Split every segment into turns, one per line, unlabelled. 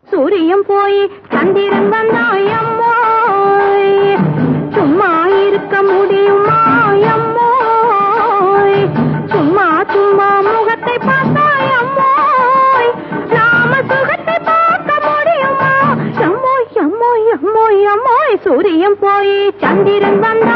சூரியன் போய் சந்திரன் வந்தாயம்மோய் சும்மா இருக்க முடியுமா அம்மோய் சும்மா சும்மா முகத்தை பார்த்தாயம்மோய் நாம சுகத்தை பார்க்க முடியுமா அம்மோய் அம்மோய் அம்மோய் அம்மோய் சூரியன் போய் சந்திரன் வந்தா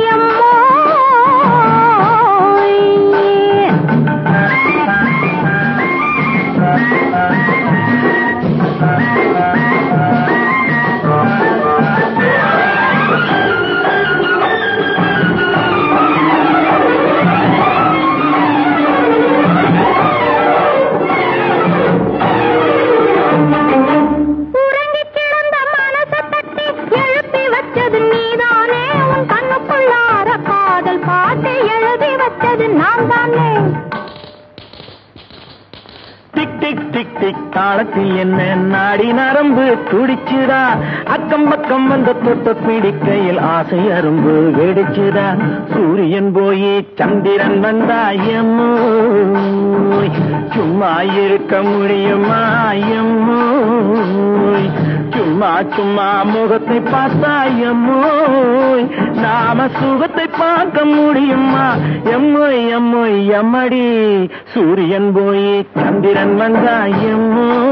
தாளத்தில் என்ன நாடி நரம்பு துடிச்சுதா அக்கம் பக்கம் வந்த தொட்ட பிடிக்கையில் ஆசை அரும்பு வெடிச்சுதா சூரியன் போய் சந்திரன் வந்தாயம்மோய் சும்மா இருக்க முடியுமா அம்மோய் சும்மா சும்மா முகத்தை பார்த்தாயம்மோய் நாம சுகத்தை பார்க்க முடியுமா எம்மோய் எம்மோய் எம்மடி சூரியன் போய் சந்திரன் வந்தாயம்மோய்